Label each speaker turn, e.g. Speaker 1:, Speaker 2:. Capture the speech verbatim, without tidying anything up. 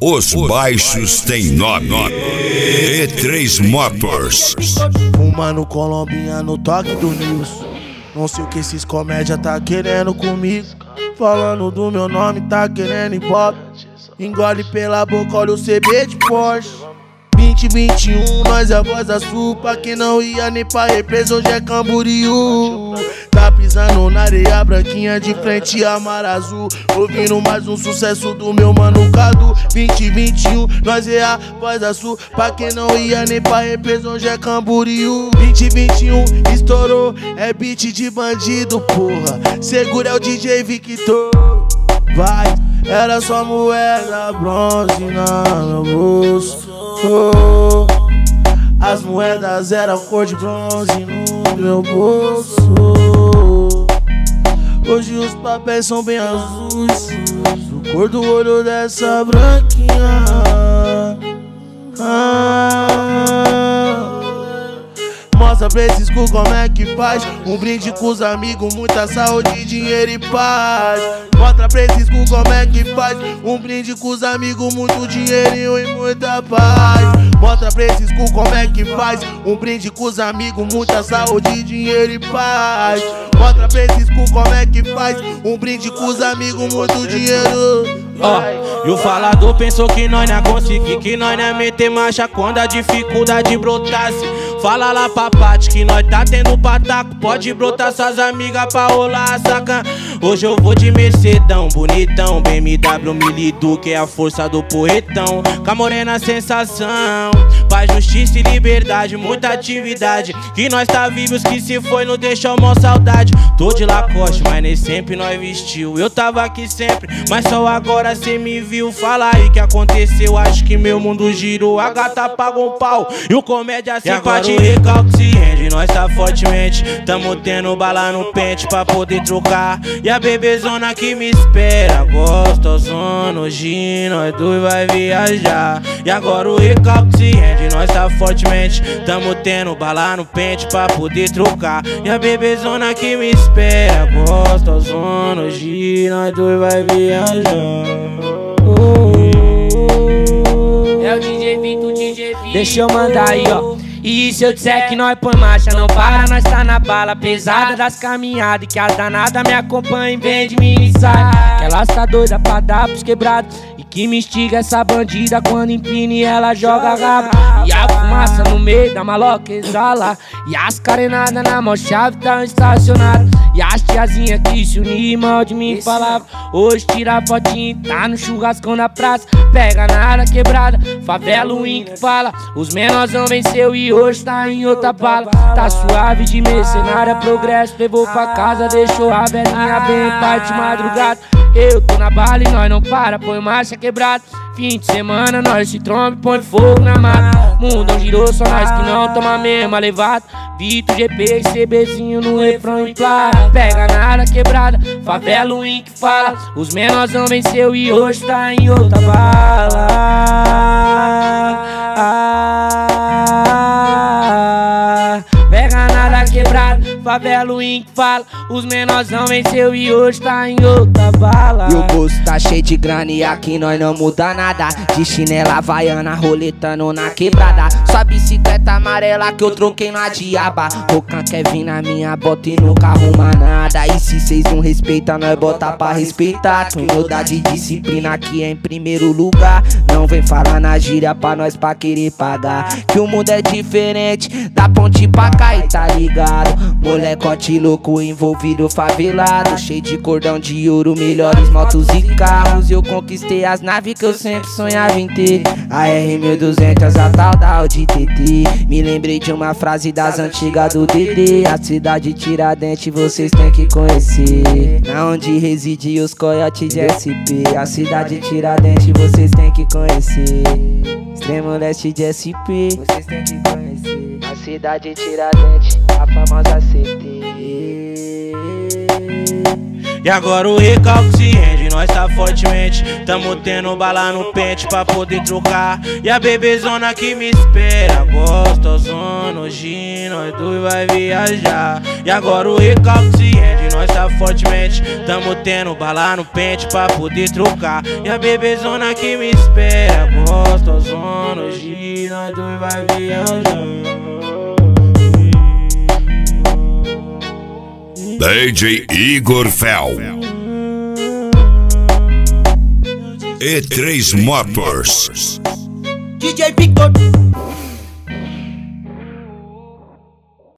Speaker 1: Os baixos têm nome. E três Motors.
Speaker 2: Fumando colombinha no toque do Nilson. Não sei o que esses comédia tá querendo comigo. Falando do meu nome, tá querendo ibope. Engole pela boca, olha o C B de Porsche. vinte e vinte e um, nós é a voz da sul. Pra quem não ia nem pra represa, hoje é Camboriú. Tá pisando na areia branquinha de frente a mar azul. Ouvindo mais um sucesso do meu mano Cadu. vinte e vinte e um, nós é a voz da sul. Pra quem não ia nem pra represa, hoje é Camboriú. vinte e vinte e um, estourou, é beat de bandido, porra. Segura é o D J Victor. Vai, era só moeda bronze na meu bolso. Oh, as moedas eram cor de bronze no meu bolso. Hoje os papéis são bem azuis, do cor do olho dessa branquinha. Ah, mostra pra esses cu como é que faz. Um brinde com os amigos, muita saúde, dinheiro e paz. Mostra pra esses cu como é que faz. Um brinde com os amigos, muito dinheirinho e muita paz. Mostra pra esses cu como é que faz. Um brinde com os amigos, muita saúde, dinheiro e paz. Mostra pra esses cu como é que faz. Um brinde com os amigos, muito dinheiro.
Speaker 3: Ó, oh, e o falador pensou que nós não ia conseguir, que nós não ia meter marcha quando a dificuldade brotasse. Fala lá pra Pati que nós tá tendo pataco. Pode brotar suas amigas pra rolar a sacan. Hoje eu vou de Mercedão, bonitão, B M W Milidu, que é a força do porretão. Com a morena sensação, paz, justiça e liberdade, muita atividade. Que nós tá vivos, que se foi não deixou mó saudade. Tô de Lacoste, mas nem sempre nós vestiu. Eu tava aqui sempre, mas só agora cê me viu. Fala aí que aconteceu, acho que meu mundo girou. A gata pagou um pau e o comédia simpatia. O recalque se rende, nós tá fortemente. Tamo tendo bala no pente pra poder trocar. E a bebezona que me espera, gostosona, hoje nós dois vai viajar. E agora o recalque se rende, nós tá fortemente. Tamo tendo bala no pente pra poder trocar. E a bebezona que me espera, gostosona, hoje nós dois vai viajar.
Speaker 4: É o D J Vito, D J Vito. Deixa eu mandar aí, ó. E se eu disser que nós põe marcha, não para, nós tá na bala pesada das caminhadas. E que as danadas me acompanhem, vem de mim e sai. Que elas tá doida pra dar pros quebrados. E que me instiga essa bandida quando empina e ela joga rabo. E a fumaça no meio da maloca exala. E as carenadas na mão chave tão estacionadas. E as tiazinha que se unir mal de mim falava. Hoje tira fotinho, tá no churrascão da praça. Pega na área quebrada, favela o Inc fala. Os menorzão venceu e hoje tá em outra bala. Tá suave de mercenária, progresso levou pra casa. Deixou a velhinha bem parte de madrugada. Eu tô na bala e nós não para, põe marcha quebrada. Fim de semana nós se tromba e põe fogo na mata. Mundão girou, só nós que não toma mesma levada. Vito, G P e CBzinho no refrão e plata. Pega na área quebrada, favela o Inc fala. Os menorzão venceu e hoje tá em outra bala. Ah, pega na área quebrada, favela o Inc fala. Os menorzão venceu e hoje tá em outra bala.
Speaker 5: E o bolso tá cheio de grana e aqui nós não muda nada. De chinela havaiana, roletando na quebrada. Só bicicleta amarela que eu troquei na diaba. Rocan quer vir na minha bota e nunca arruma nada. E se cês não respeitam, nós bota pra respeitar. Humildade e disciplina aqui é em primeiro lugar. Não vem falar na gíria pra nós pra querer pagar. Que o mundo é diferente, da ponte pra cá e tá ligado. Molecote louco envolvido favelado. Cheio de cordão de ouro, melhores motos e carros. Eu conquistei as naves que eu sempre sonhava em ter. A R mil e duzentos, a tal da Audi T T. Me lembrei de uma frase das antigas do D D. A cidade Tiradentes vocês têm que conhecer. Na onde reside os coiotes de S P. A cidade Tiradentes vocês têm que conhecer. Extremo leste de S P, vocês têm que conhecer. A cidade Tiradentes, a famosa C T.
Speaker 3: E agora o recalque se rende, nós tá fortemente. Tamo tendo bala no pente pra poder trocar. E a bebezona que me espera, gostosona, hoje nós dois vai viajar. E agora o recalque se rende, nós tá fortemente. Tamo tendo bala no pente pra poder trocar. E a bebezona que me espera, gostosona, hoje nós dois vai viajar.
Speaker 1: D J Igor Fel E três Motors.
Speaker 6: D J Victor